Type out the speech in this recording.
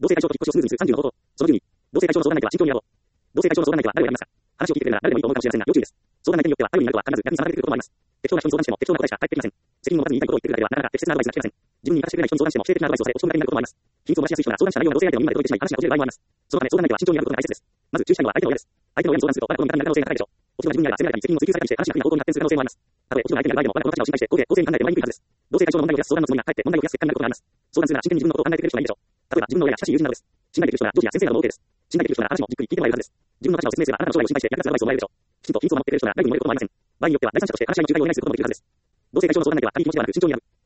同性対象と引っ越しをスムーズにする30の方法。その12、同性対象の相談相手は慎重にやろう。同性対象の相談相手は誰を選びますか。話を聞いてくれるなら誰でもいいと思うかもしれませんが、要注意です。相談相手によっては頼りになるとは必ず逆にさられてくることもあります。適当な人に相談しても適当な答えしか返ってきません。責任を持たずに言いたいことを言ってくるだけではなかなか適切なアドバイスが聞けません。自分に生かしてくれない人に相談しても否定的なアドバイスをされ落ち込むだけになることもあります。秘密を漏らしやすい人が相談した内容が同性相手の耳まで届いてしまい話が途切れる場合もあります。そのため相談相手は慎重にやることが大切です。まず注意したいのは相手の親です。相手の親に相談すると我が子の味方になる可能性が高いでしょう。お人が自分にあれば責められたり責任を追及されたりして話が不利な方向に発展する可能性もあります。たとえお人が相手にある場合でも我が子の立場を心配して公正に考えてもらいにくいはずです。同性対象の問題を増やす相談のつもりがかえって問題を増やす結果になることがあります。相談するなら真剣に自分のことを考えてくれる人がいいでしょう。例えば自分の親や親しい友人などです。信頼できる人なら上司や先生なども OK です。信頼できる人なら話もじっくり聞いてもらえるはずです。自分の立場を説明すればあなたの将来を心配して役立つアドバイスをもらえるでしょう。きちんと秘密を守ってくれる人なら内部に漏れることもありません。場合によっては第三者として話し合いに仲介をお願いすることもできるはずです。同性対象の相談相手は他人気持ちではなく慎重にやる。